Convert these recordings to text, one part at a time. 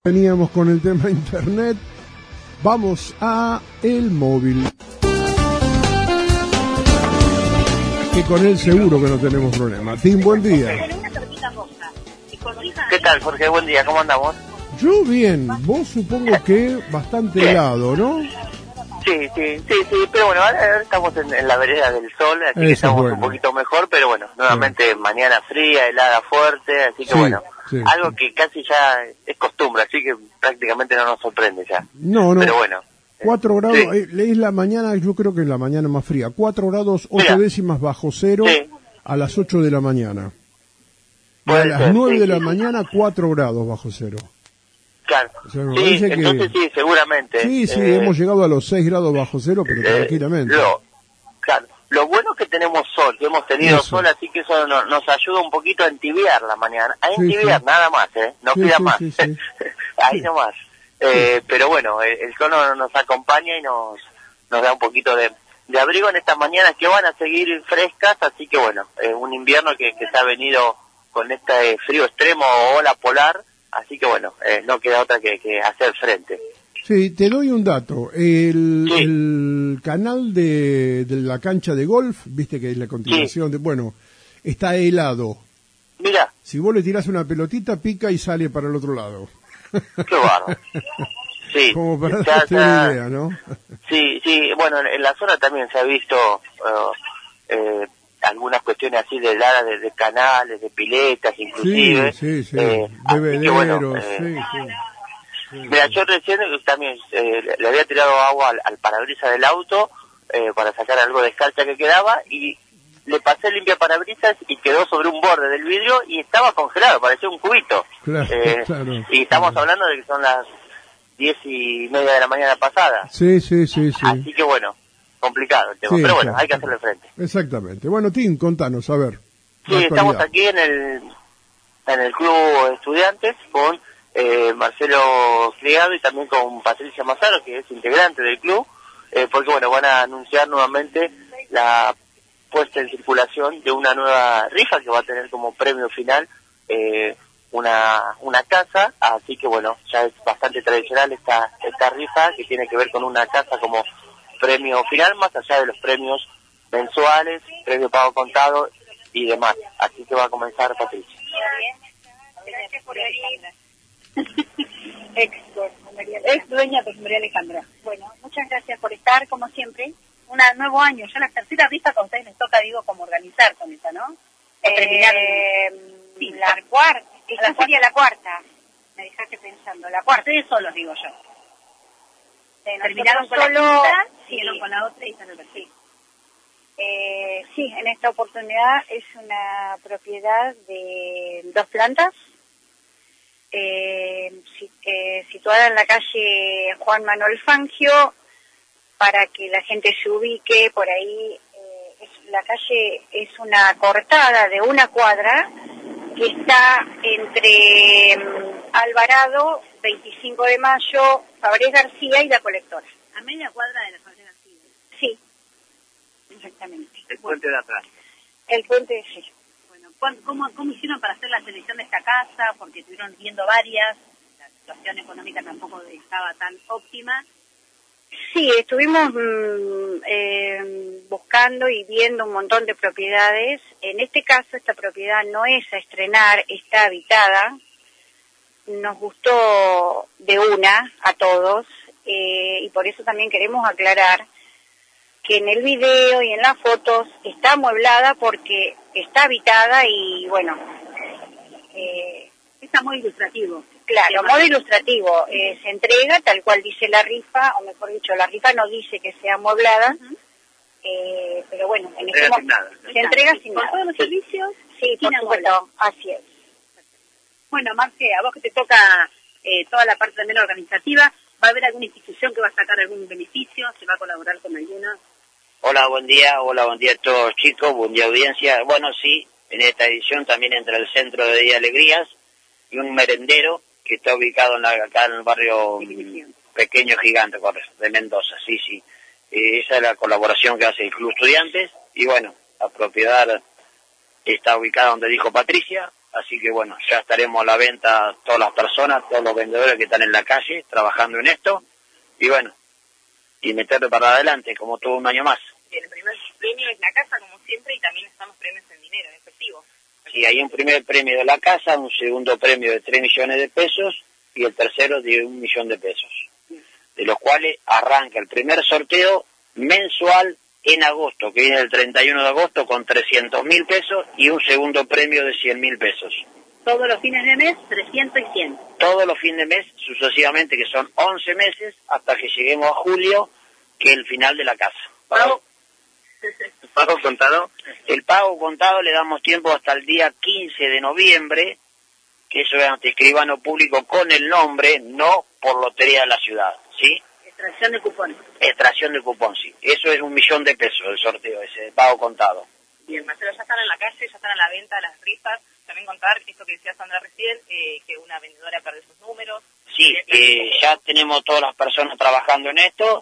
Veníamos con el tema internet, vamos a el móvil. Que con él seguro que no tenemos problema. Tim, buen día. ¿Qué tal, Jorge? Buen día, ¿cómo andamos? Yo bien, vos supongo que bastante helado, ¿no? Sí, pero bueno, ahora estamos en la vereda del sol, así que estamos un poquito mejor, pero bueno, nuevamente mañana fría, helada fuerte, así que bueno, algo que casi ya es costumbre, así que prácticamente no nos sorprende ya. No, pero bueno. 4 grados, es la mañana, yo creo que es la mañana más fría, 4 grados 8 décimas bajo cero a las 8 de la mañana. Y a las 9 de la mañana 4 grados bajo cero. Claro, o sea, entonces sí, seguramente. Sí, hemos llegado a los 6 grados bajo cero, pero tranquilamente. Lo bueno es que tenemos sol, que hemos tenido sol, así que eso nos ayuda un poquito a entibiar la mañana. A entibiar, nada más, no pida más. Ahí nomás. Pero bueno, el sol nos acompaña y nos da un poquito de abrigo en estas mañanas que van a seguir frescas, así que bueno, un invierno que se ha venido con este frío extremo o ola polar. Así que bueno, no queda otra que hacer frente. Sí, te doy un dato. El canal de la cancha de golf, viste que es la continuación está helado. Mira. Si vos le tirás una pelotita, pica y sale para el otro lado. Qué bárbaro. Sí. Como para darte una idea, ¿no? Sí, bueno, en la zona también se ha visto algunas cuestiones así de heladas de canales, de piletas, inclusive. Sí. Bebederos, Mira, yo recién también le había tirado agua al parabrisas del auto para sacar algo de escarcha que quedaba y le pasé limpia parabrisas y quedó sobre un borde del vidrio y estaba congelado, parecía un cubito. Y estamos hablando de que son las 10:30 de la mañana pasada. Sí. Así que bueno, complicado el tema, pero bueno, hay que hacerle frente. Exactamente. Bueno, Tim, contanos, a ver. Sí, estamos aquí en el Club Estudiantes con Marcelo Criado y también con Patricia Mazaro, que es integrante del club, porque bueno, van a anunciar nuevamente la puesta en circulación de una nueva rifa que va a tener como premio final una casa, así que bueno, ya es bastante tradicional esta rifa que tiene que ver con una casa como premio final, más allá de los premios mensuales, premio pago contado y demás. Así que va a comenzar Patricia. Gracias por venir. Ex dueña de María Alejandra. Bueno, muchas gracias por estar, como siempre. Un nuevo año, ya la tercera rifa que a ustedes les toca, digo, como organizar con esta, ¿no? Terminar la cuarta. Esta sería la cuarta. Me dejaste pensando, la cuarta. Ustedes solos, digo yo. Terminaron con la quinta, siguieron con la otra y están en el perfil. Sí, en esta oportunidad es una propiedad de 2 plantas, situada en la calle Juan Manuel Fangio, para que la gente se ubique por ahí. La calle es una cortada de 1 cuadra que está entre Alvarado, 25 de Mayo, Fabrés García y La Colectora. A media cuadra de la Fabrés García. Sí, exactamente. El puente de atrás. El puente, sí. Bueno, ¿cómo hicieron para hacer la selección de esta casa? Porque estuvieron viendo varias, la situación económica tampoco estaba tan óptima. Sí, estuvimos buscando y viendo un montón de propiedades. En este caso, esta propiedad no es a estrenar, está habitada. Nos gustó de una a todos y por eso también queremos aclarar que en el video y en las fotos está amueblada porque está habitada y bueno... está muy ilustrativo. Claro, modo ilustrativo. Se entrega tal cual dice la rifa, o mejor dicho, la rifa no dice que sea amueblada, pero bueno, en este se entrega sin nada. ¿Con todos los servicios? Sí, por supuesto, así es. Bueno, Marce, a vos que te toca toda la parte también organizativa, ¿va a haber alguna institución que va a sacar algún beneficio? ¿Se va a colaborar con alguna? Hola, buen día a todos chicos, buen día audiencia. Bueno, sí, en esta edición también entra el Centro de Día Alegrías y un merendero que está ubicado acá en el barrio Pequeño Gigante de Mendoza, sí. Esa es la colaboración que hace el Club Estudiantes y bueno, la propiedad está ubicada donde dijo Patricia, así que bueno, ya estaremos a la venta todas las personas, todos los vendedores que están en la calle trabajando en esto, y bueno, y meterle para adelante como todo un año más. El primer premio es la casa, como siempre, y también están los premios en dinero, en efectivo. Sí, hay un primer premio de la casa, un segundo premio de 3 millones de pesos y el tercero de 1 millón de pesos, de los cuales arranca el primer sorteo mensual en agosto, que viene el 31 de agosto con 300.000 pesos y un segundo premio de 100.000 pesos. Todos los fines de mes, 300 y 100. Todos los fines de mes, sucesivamente, que son 11 meses, hasta que lleguemos a julio, que es el final de la casa. ¿Pago? ¿El pago contado? El pago contado le damos tiempo hasta el día 15 de noviembre, que eso es ante escribano público con el nombre, no por lotería de la ciudad, ¿sí? Extracción de cupón. Extracción de cupón, sí. Eso es 1 millón de pesos el sorteo ese, el pago contado. Bien, Marcelo, ya están en la calle, ya están a la venta las rifas. También contar esto que decía Sandra recién, que una vendedora perdió sus números. Sí, ya tenemos todas las personas trabajando en esto.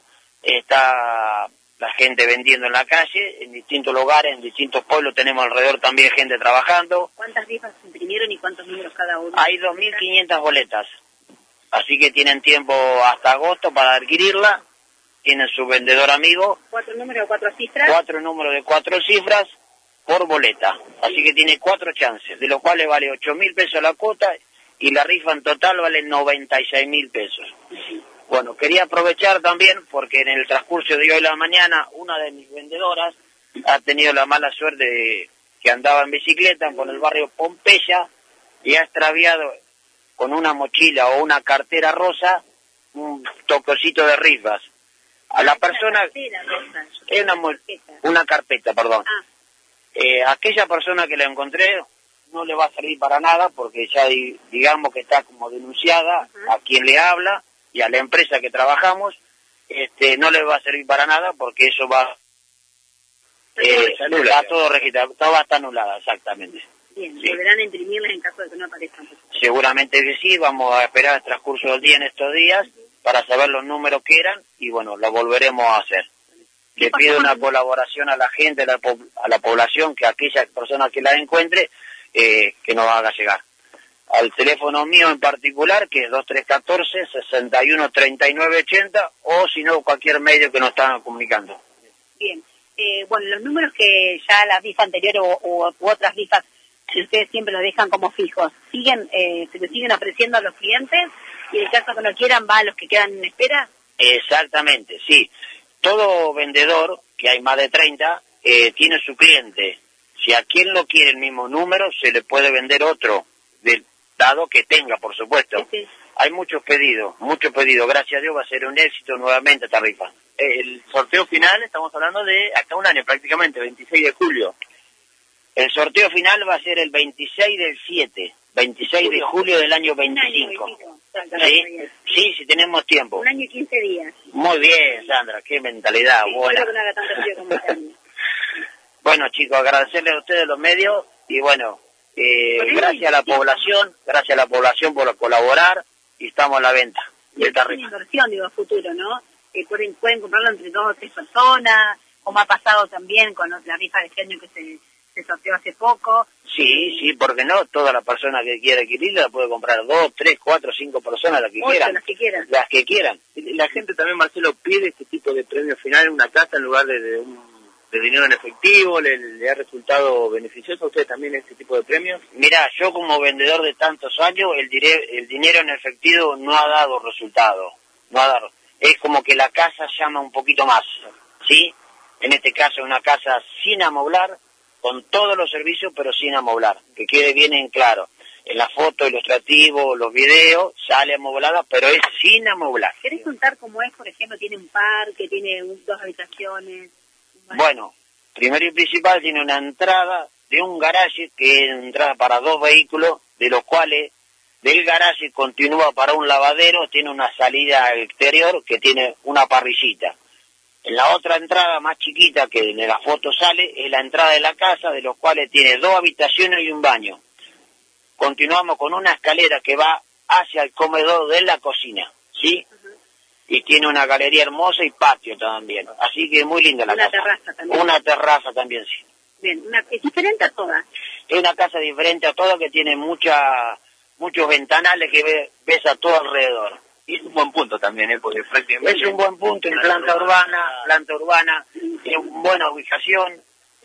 Está la gente vendiendo en la calle, en distintos lugares, en distintos pueblos tenemos alrededor también gente trabajando. ¿Cuántas rifas se imprimieron y cuántos números cada uno? Hay 2.500 boletas, así que tienen tiempo hasta agosto para adquirirla. Tienen su vendedor amigo. 4 números o 4 cifras. 4 números de 4 cifras por boleta, así que tiene 4 chances, de los cuales vale 8.000 pesos la cuota y la rifa en total vale 96.000 pesos. Bueno, quería aprovechar también porque en el transcurso de hoy a la mañana una de mis vendedoras ha tenido la mala suerte de que andaba en bicicleta por el barrio Pompeya y ha extraviado con una mochila o una cartera rosa un toquecito de rifas. A la persona... Es una carpeta, perdón. Aquella persona que la encontré no le va a servir para nada porque ya digamos que está como denunciada a quien le habla y a la empresa que trabajamos, no le va a servir para nada porque eso va está todo registrado, todo va a estar anulada, exactamente. Bien, sí. Deberán imprimirlas en caso de que no aparezcan. Seguramente que sí, vamos a esperar el transcurso del día en estos días para saber los números que eran y bueno, lo volveremos a hacer. Le pido una colaboración a la gente, a la población, que aquella persona que la encuentre, que nos haga llegar. Al teléfono mío en particular, que es 2314-613980, o si no, cualquier medio que nos están comunicando. Bien. Bueno, los números que ya la rifa anterior u otras rifas, que ustedes siempre los dejan como fijos, se los siguen ofreciendo a los clientes y en el caso que no quieran, va a los que quedan en espera. Exactamente, sí. Todo vendedor, que hay más de 30, tiene su cliente. Si a quien no quiere el mismo número, se le puede vender otro, dado que tenga, por supuesto. Sí. Hay muchos pedidos. Gracias a Dios va a ser un éxito nuevamente esta rifa. El sorteo final, estamos hablando de acá un año prácticamente, 26 de julio. El sorteo final va a ser el 26 del 7, 26 de julio del año 25. Sí, tenemos tiempo. 1 año y 15 días. Muy bien, Sandra, qué mentalidad buena. Espero que no haga tanto frío como este año. Bueno, chicos, agradecerles a ustedes los medios y bueno, gracias a la población por colaborar y estamos a la venta. Y es una inversión, digo, a futuro, ¿no? Pueden comprarlo entre 2 o 3 personas, como ha pasado también con la rifa de este año que se sorteó hace poco. Sí, porque no, toda la persona que quiera adquirirla la puede comprar 2, 3, 4, 5 personas, las que quieran. Las que quieran. La gente también, Marcelo, pide este tipo de premio final en una casa en lugar de dinero en efectivo. ¿Le ha resultado beneficioso a usted también este tipo de premios? Mirá, yo como vendedor de tantos años, el dinero en efectivo no ha dado resultado. Es como que la casa llama un poquito más, ¿sí? En este caso una casa sin amoblar, con todos los servicios, pero sin amoblar, que quede bien en claro. En la foto, ilustrativo, los videos, sale amoblada, pero es sin amoblar. ¿Querés contar cómo es? Por ejemplo, tiene un parque, tiene 2 habitaciones. Bueno, primero y principal tiene una entrada de un garaje, que es entrada para 2 vehículos, de los cuales del garaje continúa para un lavadero, tiene una salida exterior que tiene una parrillita. En la otra entrada más chiquita que en la foto sale, es la entrada de la casa, de los cuales tiene 2 habitaciones y un baño. Continuamos con una escalera que va hacia el comedor de la cocina, ¿sí? Y tiene una galería hermosa y patio también. Así que muy linda la casa. Una terraza también. Una terraza también, sí. Bien, es diferente a todas. Es una casa diferente a todo, que tiene muchos ventanales que ves a todo alrededor. Y es un buen punto también, porque prácticamente... Es un buen punto en planta urbana, tiene buena ubicación,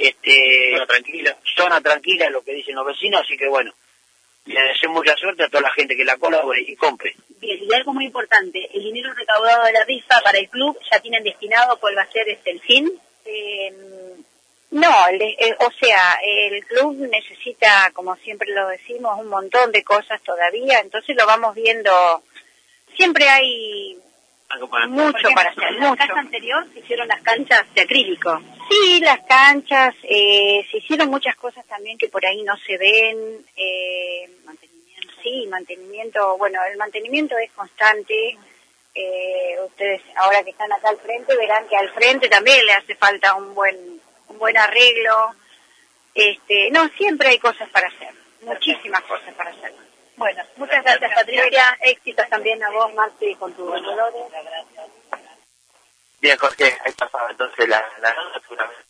zona tranquila, es lo que dicen los vecinos, así que bueno, le deseo mucha suerte a toda la gente que la colabore y compre. Bien, y algo muy importante, el dinero recaudado de la rifa para el club, ¿ya tienen destinado cuál va a ser el fin? No, o sea, el club necesita, como siempre lo decimos, un montón de cosas todavía, entonces lo vamos viendo. Siempre hay mucho para hacer, en la casa anterior se hicieron las canchas de acrílico. Sí, las canchas, se hicieron muchas cosas también que por ahí no se ven. Mantenimiento. Sí, mantenimiento, bueno, el mantenimiento es constante. Ustedes ahora que están acá al frente verán que al frente también le hace falta un buen arreglo. No, siempre hay cosas para hacer, muchísimas cosas para hacer. Bueno, muchas gracias, Patricia. Éxitos también a vos, Marti, con tus dolores. Bien, Jorge, ahí pasaba entonces la nota seguramente.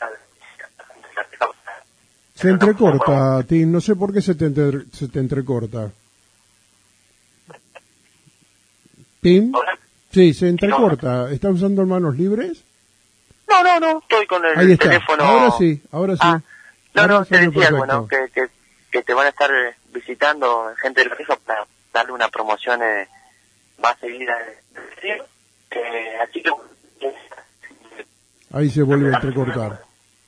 Se entrecorta, Tim, no sé por qué se te entrecorta. ¿Tim? ¿Hola? Sí, se entrecorta. ¿Estás usando manos libres? No, estoy con el ahí está. teléfono. Ahora sí. No, te decía, bueno, que te van a estar visitando gente de la rifa para darle una promoción más seguida. Así que... Ahí se vuelve a entrecortar.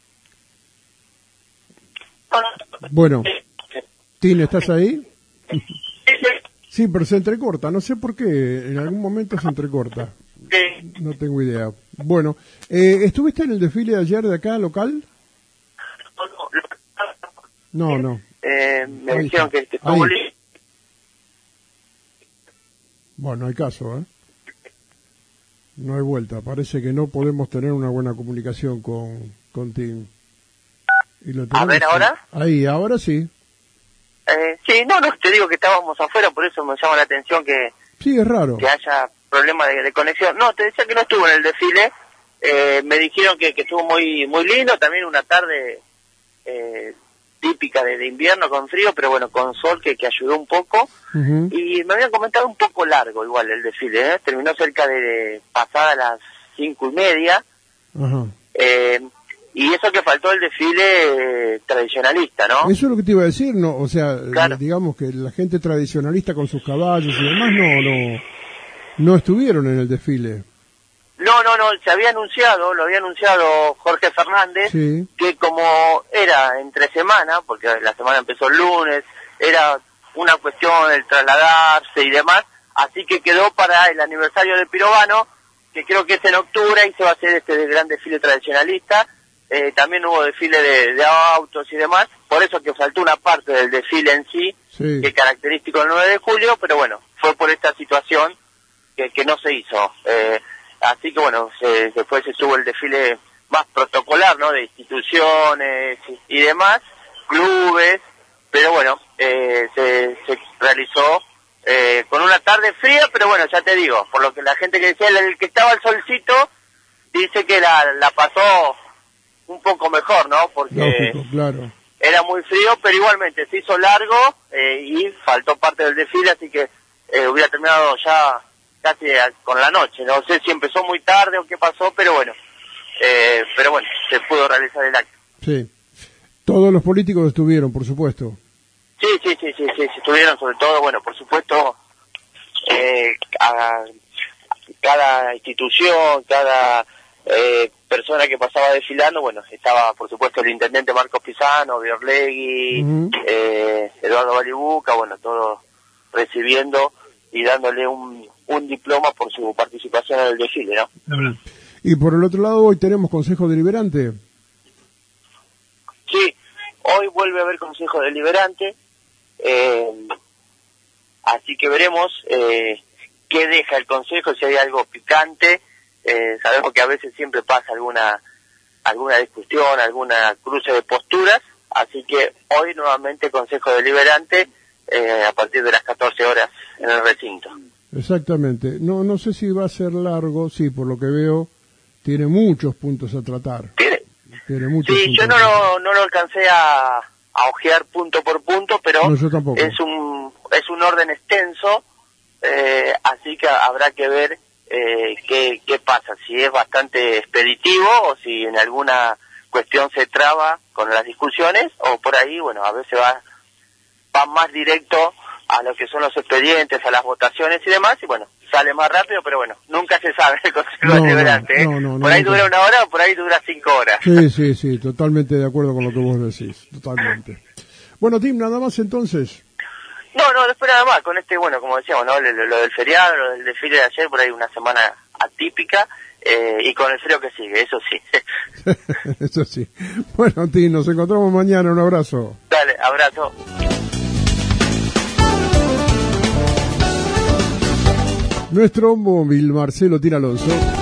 Bueno, Tim, ¿estás ahí? Sí, pero se entrecorta, no sé por qué, en algún momento se entrecorta. No tengo idea. Bueno, ¿estuviste en el desfile de ayer de acá, local? No. Me dijeron que estuvo libre. Bueno, no hay caso, ¿eh? No hay vuelta. Parece que no podemos tener una buena comunicación con Tim. A ver, ¿ahora? Ahí, ahora sí. Sí, no, te digo que estábamos afuera, por eso me llama la atención que... Sí, es raro. Que haya problemas de conexión. No, te decía que no estuvo en el desfile. Me dijeron que estuvo muy lindo, también una tarde típica de invierno con frío, pero bueno, con sol que ayudó un poco. Uh-huh. Y me habían comentado un poco largo igual el desfile, terminó cerca de pasada las 5:30. Uh-huh. Y eso que faltó el desfile tradicionalista, ¿no? Eso es lo que te iba a decir, ¿no? O sea, claro, digamos que la gente tradicionalista con sus caballos y demás no estuvieron en el desfile. No, se había anunciado, lo había anunciado Jorge Fernández, sí, que como era entre semana, porque la semana empezó el lunes, era una cuestión el trasladarse y demás, así que quedó para el aniversario de Pirovano, que creo que es en octubre, y se va a hacer este gran desfile tradicionalista. También hubo desfile de autos y demás, por eso que faltó una parte del desfile en sí, sí, que es característico del 9 de julio, pero bueno, fue por esta situación que no se hizo. Así que bueno, después estuvo el desfile más protocolar, ¿no? De instituciones y demás, clubes, pero bueno, se realizó con una tarde fría, pero bueno, ya te digo, por lo que la gente que decía, el que estaba al solcito, dice que la pasó un poco mejor, ¿no? Porque lógico, claro, era muy frío, pero igualmente se hizo largo y faltó parte del desfile, así que hubiera terminado ya casi con la noche. No sé si empezó muy tarde o qué pasó, pero bueno, se pudo realizar el acto. Sí. Todos los políticos estuvieron, por supuesto. Sí, estuvieron, sobre todo, bueno, por supuesto, a cada institución, cada persona que pasaba desfilando, bueno, estaba por supuesto el intendente Marcos Pisano, Biorlegui, uh-huh, Eduardo Balibuca, bueno, todos recibiendo y dándole un diploma por su participación en el desfile, ¿no? Uh-huh. Y por el otro lado, hoy tenemos Consejo Deliberante. Sí, hoy vuelve a haber Consejo Deliberante, así que veremos qué deja el Consejo, si hay algo picante. Sabemos que a veces siempre pasa alguna discusión, alguna cruce de posturas, así que hoy nuevamente Consejo Deliberante a partir de las 14 horas en el recinto. Exactamente. No sé si va a ser largo, sí, por lo que veo tiene muchos puntos a tratar. ¿Tiene muchos sí, puntos. Yo no lo alcancé a a ojear punto por punto, pero no, yo tampoco. es un orden extenso, así que habrá que ver qué pasa, si es bastante expeditivo o si en alguna cuestión se traba con las discusiones, o por ahí, bueno, a veces va más directo a lo que son los expedientes, a las votaciones y demás, y bueno, sale más rápido, pero bueno, nunca se sabe el Consejo Deliberante. Por ahí dura 1 hora o por ahí dura 5 horas. Sí, totalmente de acuerdo con lo que vos decís, totalmente. Bueno, Tim, nada más entonces. No, después nada más, con bueno, como decíamos, ¿no? Lo del feriado, lo del desfile de ayer, por ahí una semana atípica, y con el frío que sigue, eso sí. Eso sí. Bueno, Tim, nos encontramos mañana, un abrazo. Dale, abrazo. Nuestro móvil, Marcelo Tiralonso.